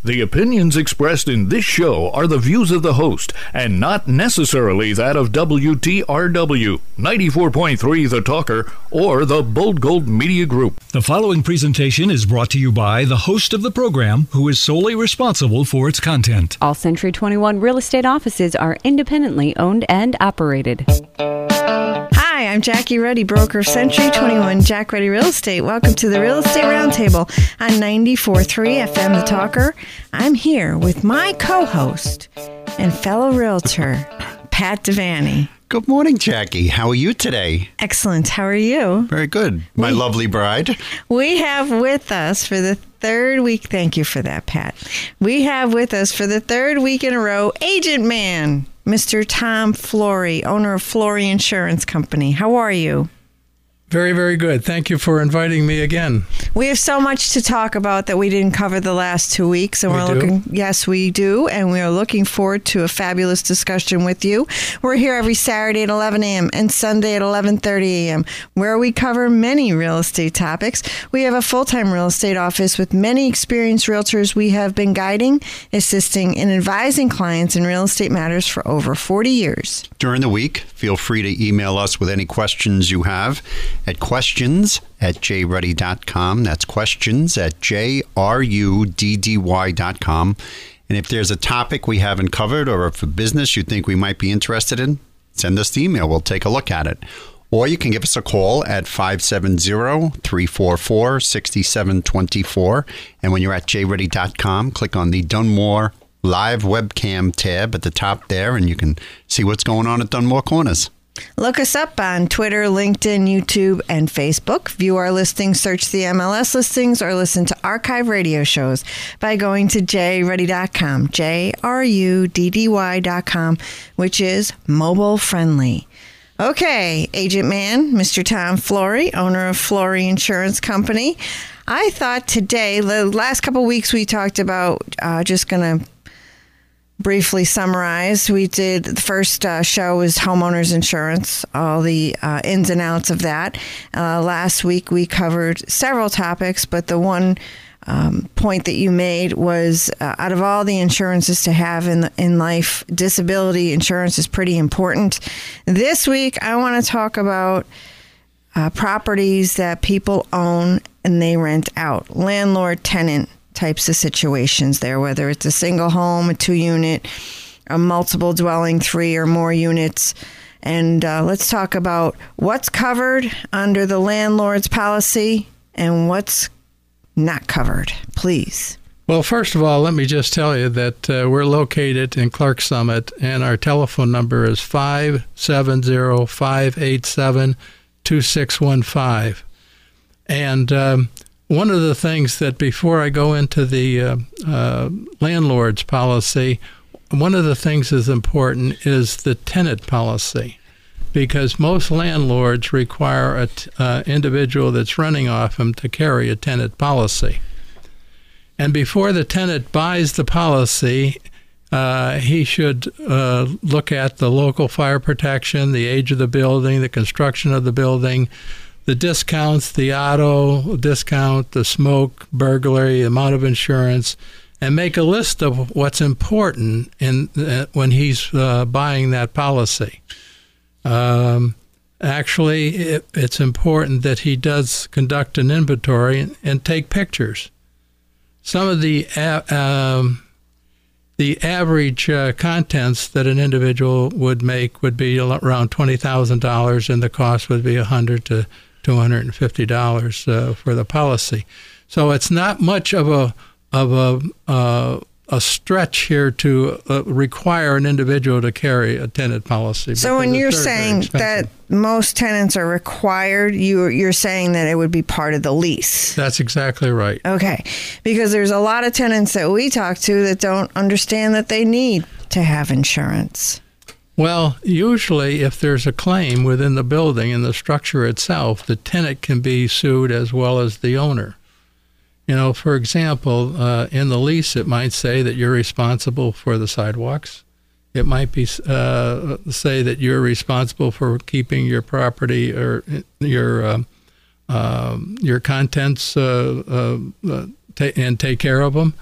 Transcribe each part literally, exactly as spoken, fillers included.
The opinions expressed in this show are the views of the host and not necessarily that of W T R W, ninety-four point three The Talker, or the Bold Gold Media Group. The following presentation is brought to you by the host of the program, who is solely responsible for its content. All Century twenty-one real estate offices are independently owned and operated. Hi, I'm Jackie Ruddy, broker of Century twenty-one Jack Ruddy Real Estate. Welcome to the Real Estate Roundtable on ninety-four point three F M The Talker. I'm here with my co-host and fellow realtor, Pat Devaney. Good morning, Jackie. How are you today? Excellent. How are you? Very good. My we, lovely bride. We have with us for the third week, thank you for that, Pat. We have with us for the third week in a row, Agent Man, Mister Tom Flory, owner of Flory Insurance Company. How are you? Very, very good. Thank you for inviting me again. We have so much to talk about that we didn't cover the last two weeks, and we we're do? looking. Yes, we do, and we are looking forward to a fabulous discussion with you. We're here every Saturday at eleven a.m. and Sunday at eleven thirty a.m., where we cover many real estate topics. We have a full-time real estate office with many experienced realtors we have been guiding, assisting, and advising clients in real estate matters for over forty years. During the week, feel free to email us with any questions you have at questions at j ruddy dot com. That's questions at j r u d d y dot com. And if there's a topic we haven't covered or if a business you think we might be interested in, send us the email. We'll take a look at it. Or you can give us a call at five seven zero, three four four, six seven two four. And when you're at j ruddy dot com, click on the Dunmore Live Webcam tab at the top there, and you can see what's going on at Dunmore Corners. Look us up on Twitter, LinkedIn, YouTube, and Facebook. View our listings, search the M L S listings, or listen to archive radio shows by going to j ruddy dot com, J R U D D Y dot com, which is mobile friendly. Okay, Agent Man, Mister Tom Flory, owner of Flory Insurance Company. I thought today, the last couple of weeks we talked about, uh, just going to briefly summarize. We did, the first uh, show was homeowners insurance, all the uh, ins and outs of that. Uh, last week we covered several topics, but the one um, point that you made was uh, out of all the insurances to have in, the, in life, disability insurance is pretty important. This week I want to talk about uh, properties that people own and they rent out. Landlord-tenant types of situations there, whether it's a single home, a two-unit, a multiple dwelling, three or more units. And uh, let's talk about what's covered under the landlord's policy and what's not covered, please. Well, first of all, let me just tell you that uh, we're located in Clark Summit, and our telephone number is five seven zero, five eight seven, two six one five. And um, one of the things that before I go into the uh, uh, landlord's policy, one of the things that's important is the tenant policy, because most landlords require an t- uh, individual that's running off them to carry a tenant policy. And before the tenant buys the policy, uh, he should uh, look at the local fire protection, the age of the building, the construction of the building, the discounts, the auto discount, the smoke, burglary, amount of insurance, and make a list of what's important in uh, when he's uh, buying that policy. Um, actually, it, it's important that he does conduct an inventory and, and take pictures. Some of the uh, um, the average uh, contents that an individual would make would be around twenty thousand dollars, and the cost would be one hundred to two hundred fifty dollars uh, for the policy. So it's not much of a of a uh, a stretch here to uh, require an individual to carry a tenant policy. So when you're saying that most tenants are required, you, you're saying that it would be part of the lease. That's exactly right. Okay. Because there's a lot of tenants that we talk to that don't understand that they need to have insurance. Well, usually if there's a claim within the building and the structure itself, the tenant can be sued as well as the owner. You know, for example, uh, in the lease, it might say that you're responsible for the sidewalks. It might be uh, say that you're responsible for keeping your property or your uh, uh, your contents uh, uh, ta- and take care of them.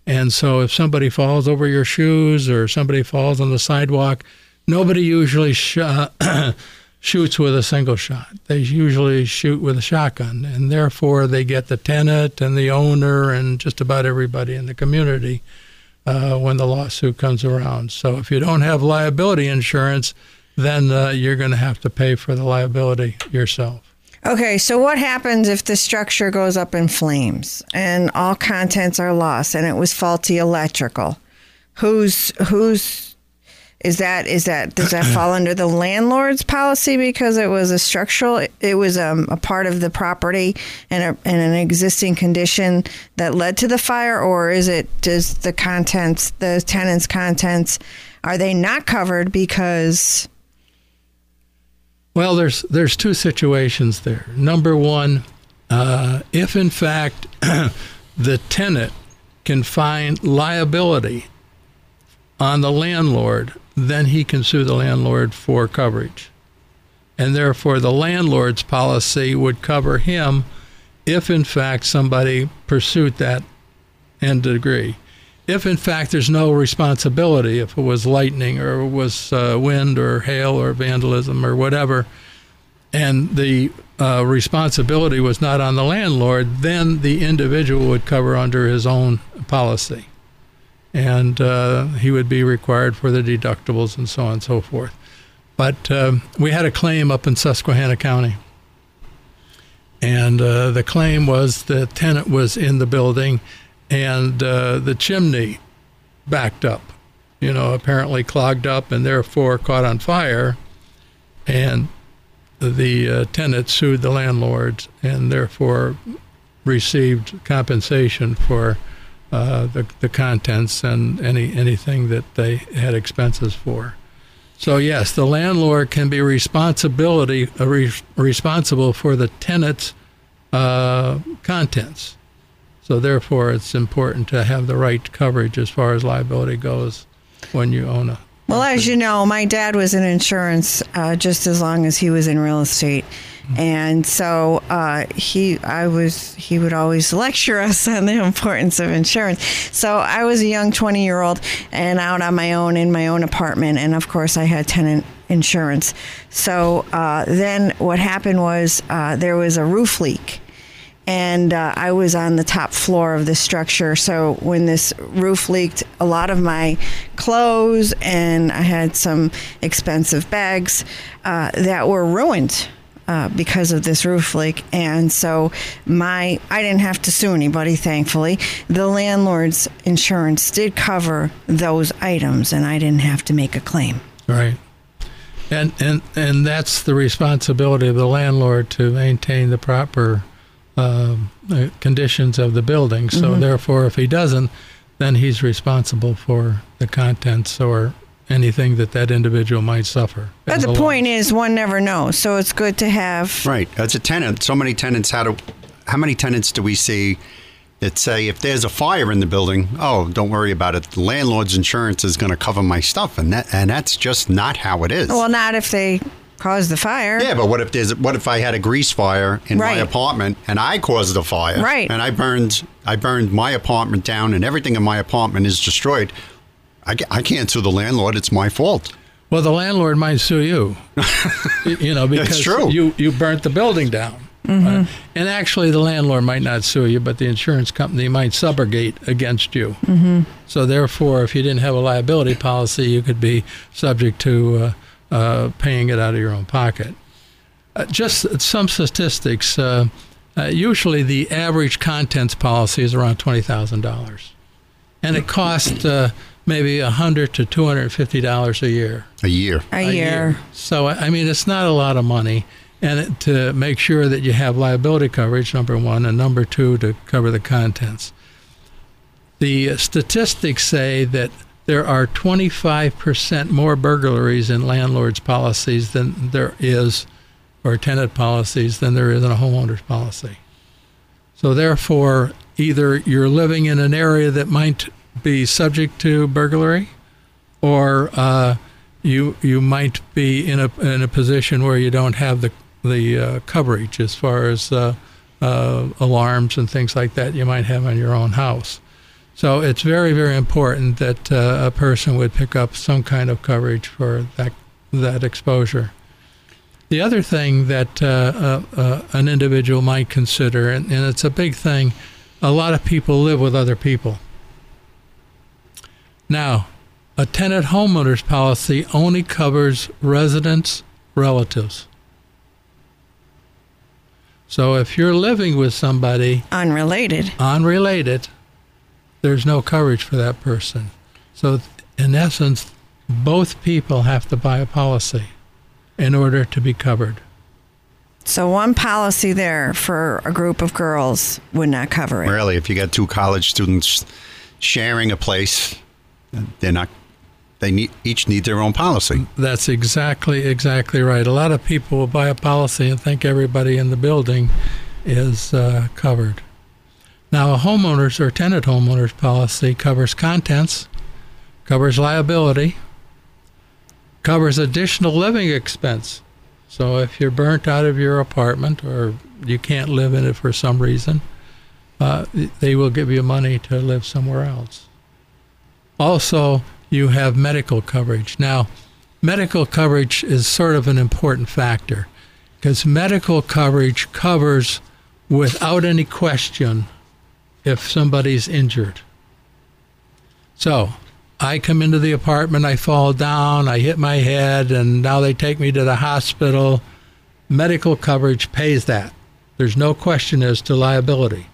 And so if somebody falls over your shoes or somebody falls on the sidewalk, nobody usually sh- uh, shoots with a single shot. They usually shoot with a shotgun, and therefore they get the tenant and the owner and just about everybody in the community uh, when the lawsuit comes around. So if you don't have liability insurance, then uh, you're going to have to pay for the liability yourself. Okay, so what happens if the structure goes up in flames and all contents are lost and it was faulty electrical? Who's who's is that is that does that fall under the landlord's policy because it was a structural it was um, a part of the property and, a, and an existing condition that led to the fire, or is it does the contents the tenant's contents, are they not covered because? Well, there's there's two situations there. Number one, uh, if in fact the tenant can find liability on the landlord, then he can sue the landlord for coverage. And therefore the landlord's policy would cover him if in fact somebody pursued that nth degree. If in fact there's no responsibility, if it was lightning or it was uh, wind or hail or vandalism or whatever, and the uh, responsibility was not on the landlord, then the individual would cover under his own policy. And uh, he would be required for the deductibles and so on and so forth. But um, we had a claim up in Susquehanna County. And uh, the claim was the tenant was in the building and uh, the chimney backed up, you know, apparently clogged up and therefore caught on fire. And the uh, tenant sued the landlord and therefore received compensation for uh, the, the contents and any anything that they had expenses for. So yes, the landlord can be responsibility uh, re- responsible for the tenant's uh, contents. So therefore, it's important to have the right coverage as far as liability goes when you own a. Well, as you know, my dad was in insurance uh, just as long as he was in real estate, and so uh, he, I was, he would always lecture us on the importance of insurance. So I was a young twenty-year-old and out on my own in my own apartment, and of course I had tenant insurance. So uh, then what happened was uh, there was a roof leak. And uh, I was on the top floor of the structure. So when this roof leaked, a lot of my clothes and I had some expensive bags uh, that were ruined uh, because of this roof leak. And so my I didn't have to sue anybody, thankfully. The landlord's insurance did cover those items, and I didn't have to make a claim. Right. And and and that's the responsibility of the landlord to maintain the proper Uh, conditions of the building. So mm-hmm. therefore, if he doesn't, then he's responsible for the contents or anything that that individual might suffer. But the point is, one never knows. So it's good to have. Right. As a tenant, so many tenants, how, do, how many tenants do we see that say, if there's a fire in the building, oh, don't worry about it. The landlord's insurance is going to cover my stuff. And that and that's just not how it is. Well, not if they caused the fire. Yeah, but what if there's what if I had a grease fire in right. my apartment and I caused the fire? Right. And I burned I burned my apartment down and everything in my apartment is destroyed. I, I can't sue the landlord. It's my fault. Well, the landlord might sue you. you know, because That's true. you you burnt the building down. Mm-hmm. Uh, and actually, the landlord might not sue you, but the insurance company might subrogate against you. Mm-hmm. So therefore, if you didn't have a liability policy, you could be subject to uh, Uh, paying it out of your own pocket. Uh, just some statistics. Uh, uh, usually the average contents policy is around twenty thousand dollars. And it costs uh, maybe one hundred dollars to two hundred fifty dollars a year. A year. A, a year. year. So, I mean, it's not a lot of money. And it, to make sure that you have liability coverage, number one, and number two, to cover the contents. The statistics say that there are twenty-five percent more burglaries in landlord's policies than there is, or tenant policies, than there is in a homeowner's policy. So therefore, either you're living in an area that might be subject to burglary, or uh, you you might be in a in a position where you don't have the the uh, coverage as far as uh, uh, alarms and things like that you might have in your own house. So it's very, very important that uh, a person would pick up some kind of coverage for that that exposure. The other thing that uh, uh, uh, an individual might consider, and, and it's a big thing, a lot of people live with other people. Now, a tenant homeowner's policy only covers residents, relatives. So if you're living with somebody Unrelated. unrelated, there's no coverage for that person. So in essence, both people have to buy a policy in order to be covered. So one policy there for a group of girls would not cover it. Really, if you got two college students sharing a place, they're not. They need, each need their own policy. That's exactly, exactly right. A lot of people will buy a policy and think everybody in the building is uh, covered. Now, a homeowner's or tenant homeowner's policy covers contents, covers liability, covers additional living expense. So if you're burnt out of your apartment or you can't live in it for some reason, uh, they will give you money to live somewhere else. Also, you have medical coverage. Now, medical coverage is sort of an important factor because medical coverage covers without any question if somebody's injured. So, I come into the apartment, I fall down, I hit my head, and now they take me to the hospital. Medical coverage pays that. There's no question as to liability.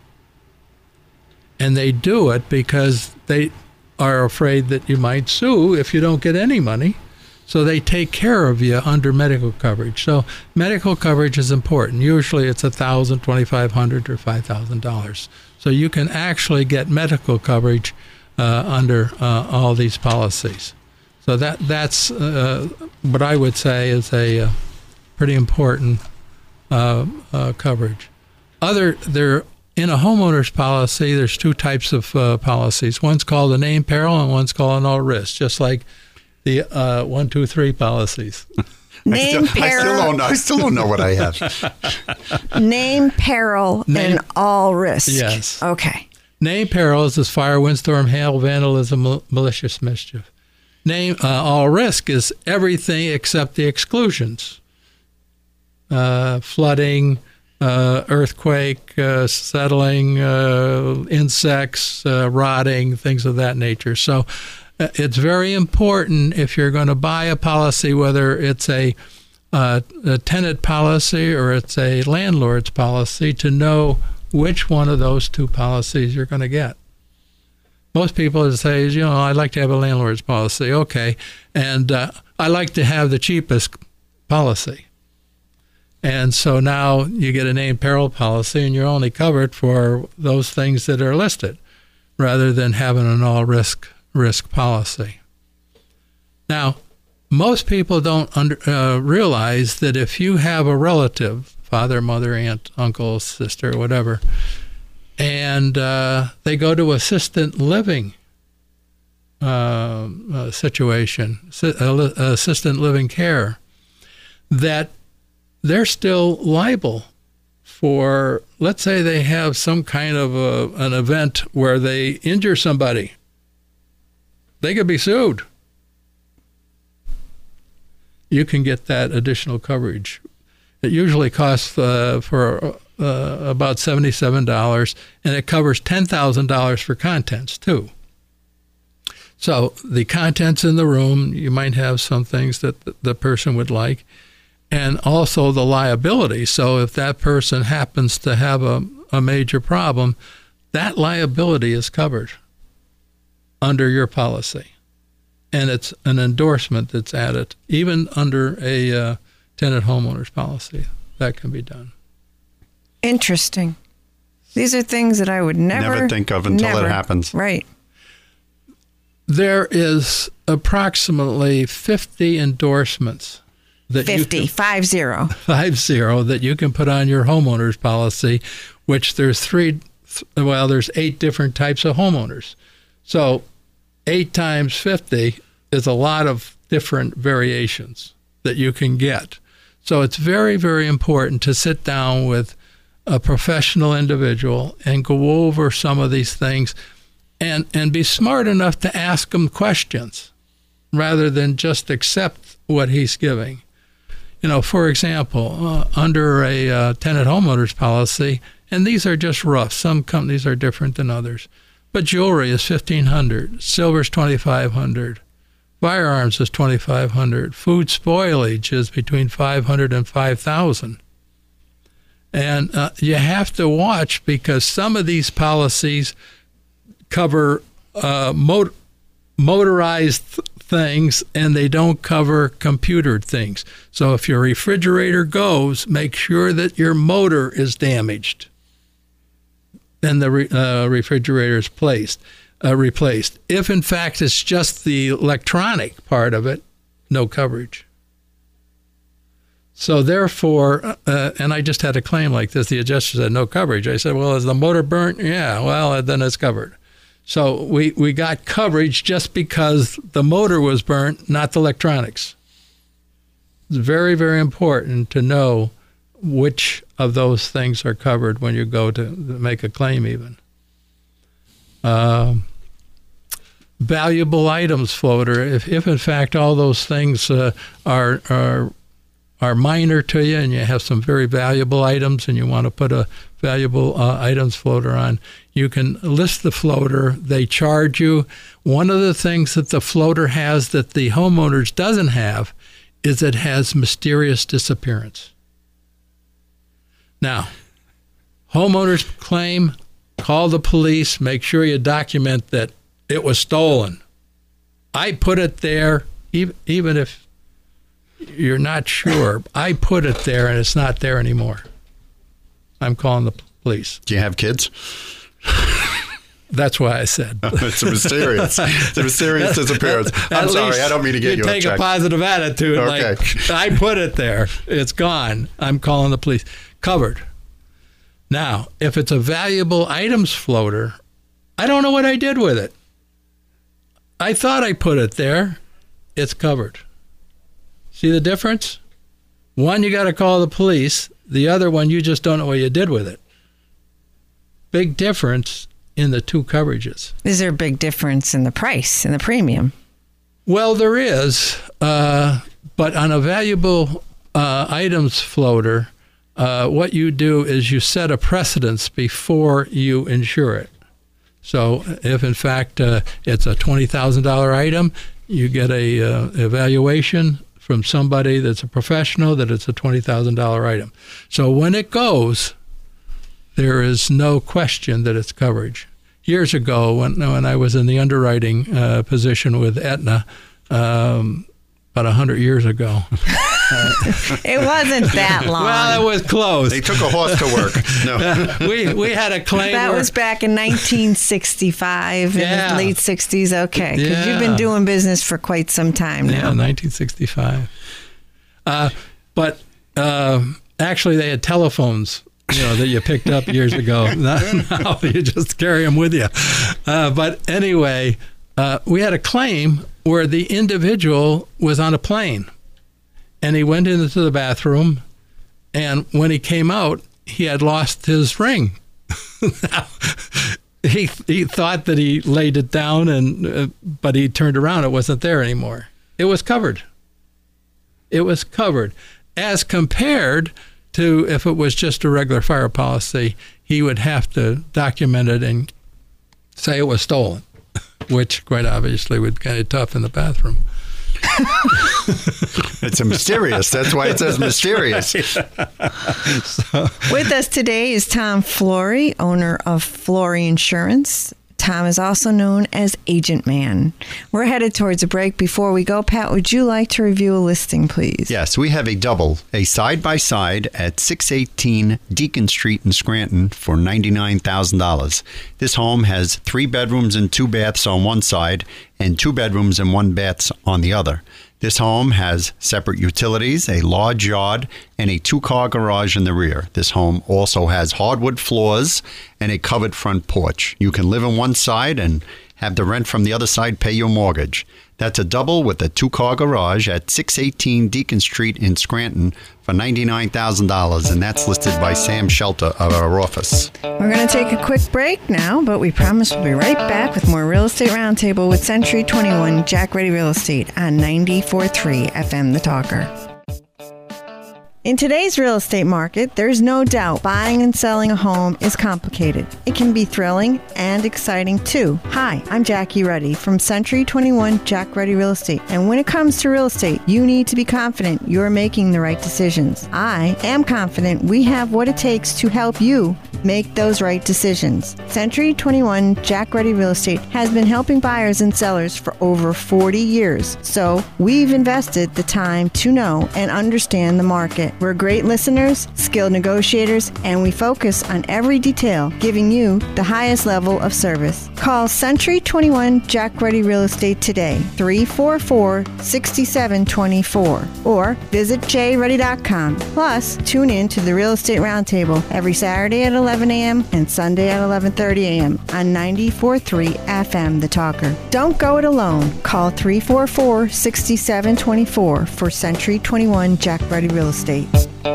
And they do it because they are afraid that you might sue if you don't get any money. So they take care of you under medical coverage. So medical coverage is important. Usually it's one thousand dollars, twenty-five hundred dollars, or five thousand dollars. So you can actually get medical coverage uh, under uh, all these policies. So that that's uh, what I would say is a uh, pretty important uh, uh, coverage. Other there. In a homeowner's policy, there's two types of uh, policies. One's called a named peril and one's called an all risk, just like the uh, one, two, three policies. Name I, still, I still don't know. I still don't know what I have. Name, peril, Name- and all risk. Yes. Okay. Named perils is fire, windstorm, hail, vandalism, mal- malicious mischief. Name uh, all risk is everything except the exclusions. Uh, flooding, Uh, earthquake, uh, settling, uh, insects, uh, rotting, things of that nature. So uh, it's very important if you're going to buy a policy, whether it's a, uh, a tenant policy or it's a landlord's policy, to know which one of those two policies you're going to get. Most people say, you know, I'd like to have a landlord's policy. Okay. And uh, I like to have the cheapest policy. And so now you get a named peril policy and you're only covered for those things that are listed rather than having an all risk risk policy. Now, most people don't under, uh, realize that if you have a relative, father, mother, aunt, uncle, sister, whatever, and uh, they go to assisted living uh, uh, situation, uh, assisted living care, that they're still liable for, let's say they have some kind of a, an event where they injure somebody. They could be sued. You can get that additional coverage. It usually costs uh, for uh, about seventy-seven dollars, and it covers ten thousand dollars for contents, too. So the contents in the room, you might have some things that the person would like, and also the liability. So if that person happens to have a, a major problem, that liability is covered under your policy. And it's an endorsement that's added, even under a uh, tenant homeowner's policy. That can be done. Interesting. These are things that I would never, Never think of until never- it happens. Right. There is approximately fifty endorsements that you fifty, can, five zero. five zero that you can put on your homeowner's policy, which there's three, well, there's eight different types of homeowners. So eight times fifty is a lot of different variations that you can get. So it's very, very important to sit down with a professional individual and go over some of these things. and, and be smart enough to ask him questions rather than just accept what he's giving. You know, for example, uh, under a uh, tenant homeowners policy, and these are just rough. Some companies are different than others. But jewelry is fifteen hundred dollars, silver is twenty-five hundred dollars, firearms is twenty-five hundred dollars, food spoilage is between five hundred dollars and five thousand dollars. And uh, you have to watch because some of these policies cover uh, mot- motorized th- things and they don't cover computered things. So if your refrigerator goes, make sure that your motor is damaged. Then the re- uh, refrigerator is placed, uh, replaced. If, in fact, it's just the electronic part of it, no coverage. So, therefore, uh, and I just had a claim like this. The adjuster said, no coverage. I said, well, is the motor burnt? Yeah, well, then it's covered. So we, we got coverage just because the motor was burnt, not the electronics. It's very, very important to know which of those things are covered when you go to make a claim even. Um, valuable items floater, if, if in fact all those things uh, are, are, are minor to you and you have some very valuable items and you want to put a valuable uh, items floater on, you can list the floater. They charge you. One of the things that the floater has that the homeowners doesn't have is it has mysterious disappearance. Now, homeowners claim, call the police, make sure you document that it was stolen. I put it there, even, even if you're not sure. I put it there and it's not there anymore. I'm calling the police. Do you have kids? That's why I said. It's a mysterious. It's a mysterious disappearance. I'm sorry, I don't mean to get you, you a take check. a positive attitude. Okay. Like, I put it there. It's gone. I'm calling the police. Covered. Now, if it's a valuable items floater, I don't know what I did with it. I thought I put it there. It's covered. See the difference? One, you got to call the police. The other one, you just don't know what you did with it. Big difference in the two coverages. Is there a big difference in the price, in the premium? Well, there is, uh, but on a valuable uh, items floater, uh, what you do is you set a precedence before you insure it. So if, in fact, uh, it's a twenty thousand dollars item, you get a uh, evaluation from somebody that's a professional that it's a twenty thousand dollars item. So when it goes, there is no question that it's coverage. Years ago, when when I was in the underwriting uh, position with Aetna, um, about one hundred years ago. Uh, it wasn't that long. Well, it was close. They took a horse to work. No, uh, we we had a claim. That where, was back in nineteen sixty-five, yeah. in the late sixties. Okay, because yeah. you've been doing business for quite some time now. Yeah, nineteen sixty-five. Uh, but uh, actually, they had telephones, you know, that you picked up years ago. Now, now you just carry them with you. Uh, but anyway, uh, we had a claim where the individual was on a plane. And he went into the bathroom, and when he came out, he had lost his ring. he he thought that he laid it down, and uh, but he turned around, it wasn't there anymore. It was covered. It was covered. As compared to if it was just a regular fire policy, he would have to document it and say it was stolen, which quite obviously would be kind of tough in the bathroom. It's a mysterious. That's why it says mysterious. so. With us today is Tom Flory, owner of Flory Insurance. Tom is also known as Agent Man. We're headed towards a break. Before we go, Pat, would you like to review a listing, please? Yes, we have a double, a side-by-side at six eighteen Deacon Street in Scranton for ninety-nine thousand dollars. This home has three bedrooms and two baths on one side and two bedrooms and one bath on the other. This home has separate utilities, a large yard, and a two-car garage in the rear. This home also has hardwood floors and a covered front porch. You can live on one side and Have the rent from the other side pay your mortgage. That's a double with a two-car garage at six eighteen Deacon Street in Scranton for ninety-nine thousand dollars, and that's listed by Sam Shelter of our office. We're going to take a quick break now, but we promise we'll be right back with more Real Estate Roundtable with Century twenty-one Jack Ready Real Estate on ninety-four point three F M The Talker. In today's real estate market, there's no doubt buying and selling a home is complicated. It can be thrilling and exciting too. Hi, I'm Jackie Ruddy from Century twenty-one Jack Ruddy Real Estate. And when it comes to real estate, you need to be confident you're making the right decisions. I am confident we have what it takes to help you make those right decisions. Century twenty-one Jack Ruddy Real Estate has been helping buyers and sellers for over forty years. So we've invested the time to know and understand the market. We're great listeners, skilled negotiators, and we focus on every detail, giving you the highest level of service. Call Century twenty-one Jack Ruddy Real Estate today, three four four, six seven two four, or visit j ruddy dot com. Plus, tune in to the Real Estate Roundtable every Saturday at eleven a.m. and Sunday at eleven thirty a.m. on ninety-four point three F M The Talker. Don't go it alone. Call three four four, six seven two four for Century twenty-one Jack Ruddy Real Estate.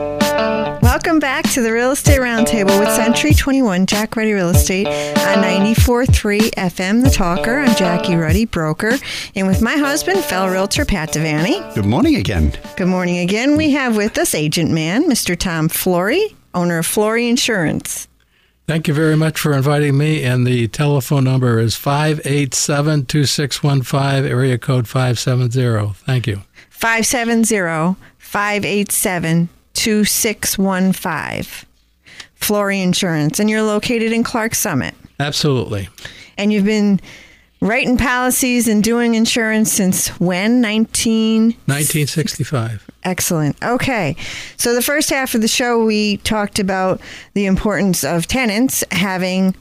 Welcome back to the Real Estate Roundtable with Century twenty-one Jack Ruddy Real Estate on ninety-four point three F M The Talker. I'm Jackie Ruddy, broker, and with my husband, fellow realtor Pat Devaney. Good morning again. Good morning again. We have with us Agent Man, Mister Tom Flory, owner of Flory Insurance. Thank you very much for inviting me, and the telephone number is five eight seven, two six one five, area code five seven zero. Thank you. five seven zero, five eight seven, two six one five. Flory Insurance, and you're located in Clark Summit. Absolutely. And you've been writing policies and doing insurance since when? nineteen nineteen sixty-five. Excellent. Okay. So the first half of the show, we talked about the importance of tenants having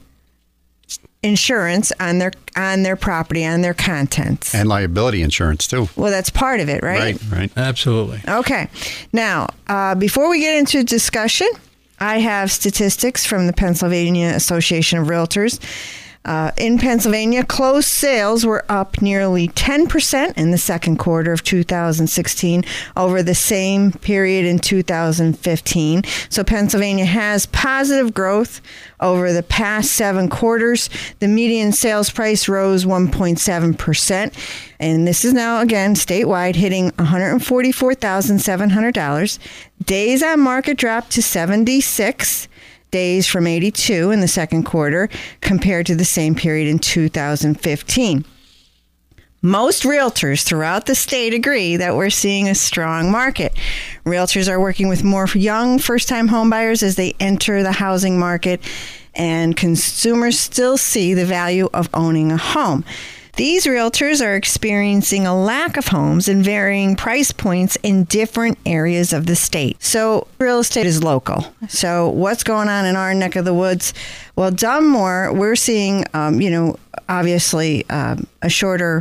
insurance on their on their property, on their contents. And liability insurance, too. Well, that's part of it, right? Right, right. Absolutely. Okay. Now, uh, before we get into discussion, I have statistics from the Pennsylvania Association of Realtors. Uh, in Pennsylvania, closed sales were up nearly ten percent in the second quarter of two thousand sixteen over the same period in two thousand fifteen. So Pennsylvania has positive growth over the past seven quarters. The median sales price rose one point seven percent. And this is now, again, statewide, hitting one hundred forty-four thousand seven hundred dollars. Days on market dropped to seventy-six days from eighty-two in the second quarter compared to the same period in two thousand fifteen. Most realtors throughout the state agree that we're seeing a strong market. Realtors are working with more young first-time homebuyers as they enter the housing market, and consumers still see the value of owning a home. These realtors are experiencing a lack of homes in varying price points in different areas of the state. So real estate is local. So what's going on in our neck of the woods? Well, Dunmore, we're seeing, um, you know, obviously um, a shorter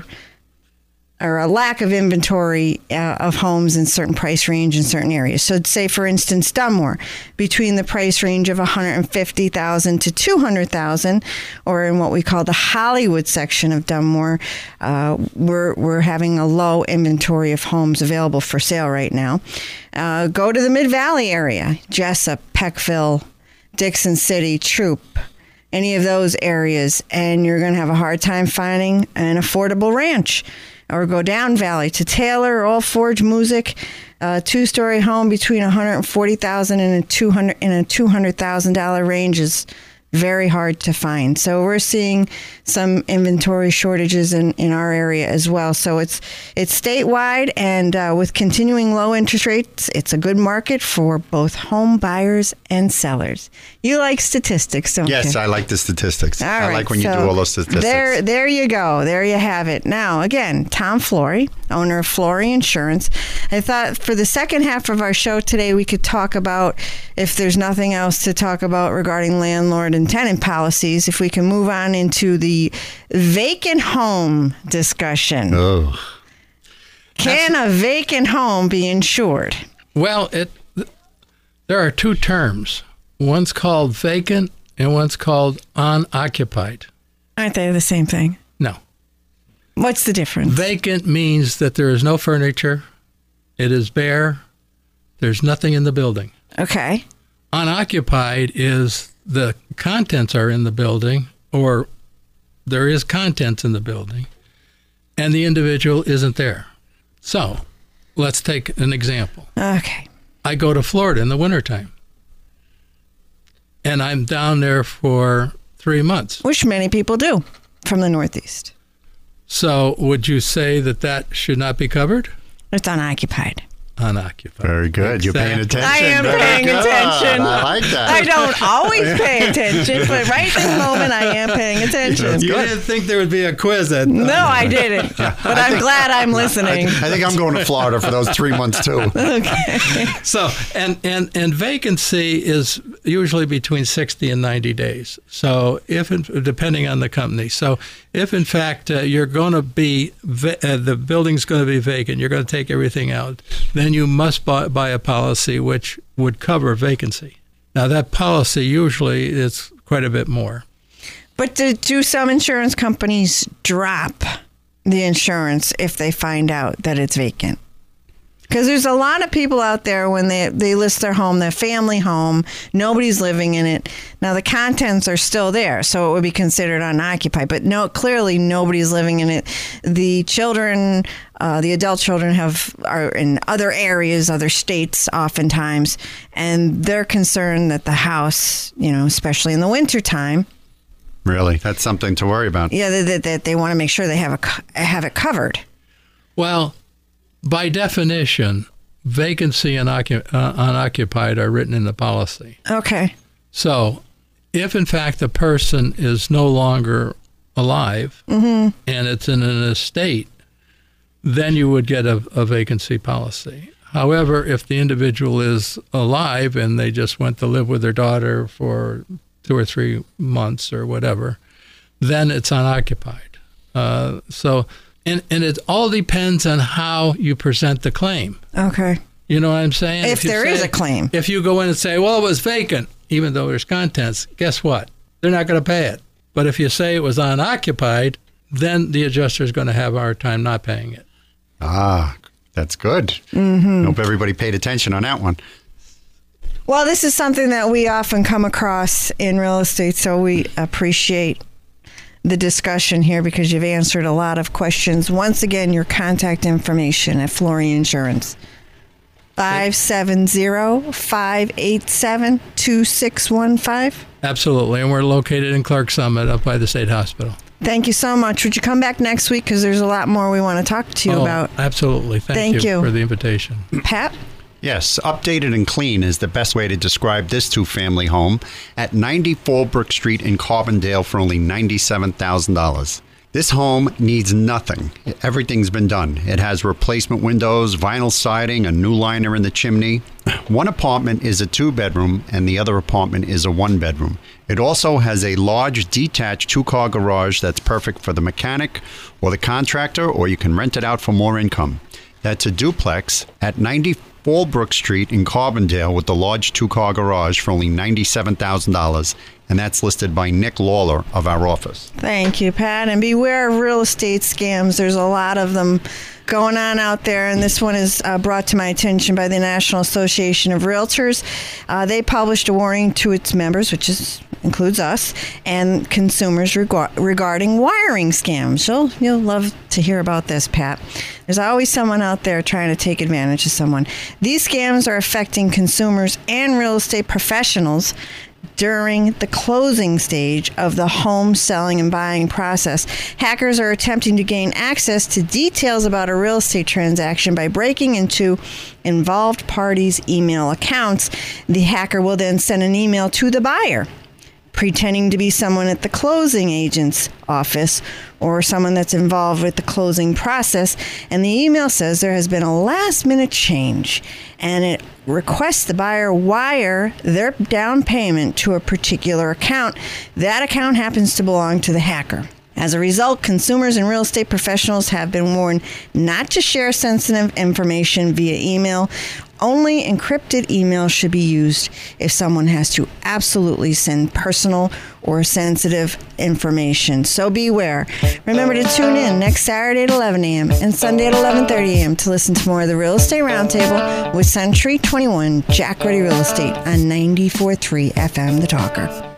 or a lack of inventory uh, of homes in certain price range in certain areas. So say, for instance, Dunmore, between the price range of one hundred fifty thousand dollars to two hundred thousand dollars, or in what we call the Hollywood section of Dunmore, uh, we're, we're having a low inventory of homes available for sale right now. Uh, go to the Mid-Valley area, Jessup, Peckville, Dixon City, Troop, any of those areas, and you're going to have a hard time finding an affordable ranch. Or go down valley to Taylor, Old Forge, Music, a two-story home between one hundred forty thousand dollars and a two hundred in a two hundred thousand dollars range is very hard to find. So we're seeing some inventory shortages in, in our area as well. So it's it's statewide, and uh, with continuing low interest rates, it's a good market for both home buyers and sellers. You like statistics, don't yes, you? Yes, I like the statistics. All I right, like when so you do all those statistics. There, there you go. There you have it. Now, again, Tom Flory, owner of Flory Insurance. I thought for the second half of our show today, we could talk about, if there's nothing else to talk about regarding landlord and tenant policies, if we can move on into the vacant home discussion. Oh. Can That's, a vacant home be insured? Well, it there are two terms. One's called vacant and one's called unoccupied. Aren't they the same thing? No. What's the difference? Vacant means that there is no furniture. It is bare. There's nothing in the building. Okay. Unoccupied is the contents are in the building, or there is contents in the building, and the individual isn't there. So let's take an example. Okay. I go to Florida in the wintertime, and I'm down there for three months. Which many people do from the Northeast. So would you say that that should not be covered? It's unoccupied. Unoccupied. Very good. You're paying Exactly. attention. I am Very paying good. attention. I like that. I don't always pay attention, but right this moment I am paying attention. You didn't think there would be a quiz at No, I didn't. But I'm glad I'm listening. I think I'm going to Florida for those three months too. So, and, and, and vacancy is usually between sixty and ninety days. So, if in, depending on the company. So, if in fact uh, you're going to be, va- uh, the building's going to be vacant, you're going to take everything out, then you must buy, buy a policy which would cover vacancy. Now, that policy usually is quite a bit more. But do, do some insurance companies drop the insurance if they find out that it's vacant? Because there's a lot of people out there when they, they list their home, their family home, nobody's living in it. Now, the contents are still there, so it would be considered unoccupied. But no, clearly nobody's living in it. The children, uh, the adult children have are in other areas, other states oftentimes, and they're concerned that the house, you know, especially in the wintertime, Really? That's something to worry about. yeah, that, that, that they want to make sure they have a co- have it covered. Well, by definition, vacancy and occu- uh, unoccupied are written in the policy. Okay. So, if in fact the person is no longer alive and it's in an estate, then you would get a, a vacancy policy. However, if the individual is alive and they just went to live with their daughter for two or three months or whatever, then it's unoccupied. Uh, so, and, and it all depends on how you present the claim. Okay. You know what I'm saying? If you there is a claim. If you go in and say, well, it was vacant, even though there's contents, guess what? They're not going to pay it. But if you say it was unoccupied, then the adjuster is going to have a hard time not paying it. Ah, that's good. Mm-hmm. Hope everybody paid attention on that one. Well, this is something that we often come across in real estate, so we appreciate the discussion here because you've answered a lot of questions. Once again, your contact information at Flory Insurance. five seven zero, five eight seven, two six one five. Absolutely. And we're located in Clark Summit up by the State Hospital. Thank you so much. Would you come back next week? Because there's a lot more we want to talk to you Oh, about. absolutely. Thank, Thank you, you. for the invitation. Pat? Yes, updated and clean is the best way to describe this two-family home at ninety Fallbrook Street in Carbondale for only ninety-seven thousand dollars. This home needs nothing. Everything's been done. It has replacement windows, vinyl siding, a new liner in the chimney. One apartment is a two-bedroom and the other apartment is a one-bedroom. It also has a large detached two-car garage that's perfect for the mechanic or the contractor, or you can rent it out for more income. That's a duplex at ninety Fallbrook Street in Carbondale with the large two-car garage for only ninety-seven thousand dollars, and that's listed by Nick Lawler of our office. Thank you, Pat. And beware of real estate scams. There's a lot of them going on out there, and this one is uh, brought to my attention by the National Association of Realtors. Uh, they published a warning to its members, which is includes us, and consumers reg- regarding wiring scams. You'll, you'll love to hear about this, Pat. There's always someone out there trying to take advantage of someone. These scams are affecting consumers and real estate professionals during the closing stage of the home selling and buying process. Hackers are attempting to gain access to details about a real estate transaction by breaking into involved parties' email accounts. The hacker will then send an email to the buyer, pretending to be someone at the closing agent's office or someone that's involved with the closing process. And the email says there has been a last-minute change, and it requests the buyer wire their down payment to a particular account. That account happens to belong to the hacker. As a result, consumers and real estate professionals have been warned not to share sensitive information via email. Only encrypted email should be used if someone has to absolutely send personal or sensitive information. So beware. Remember to tune in next Saturday at eleven a.m. and Sunday at eleven thirty a.m. to listen to more of the Real Estate Roundtable with Century twenty-one Jack Ready Real Estate on ninety-four point three F M The Talker.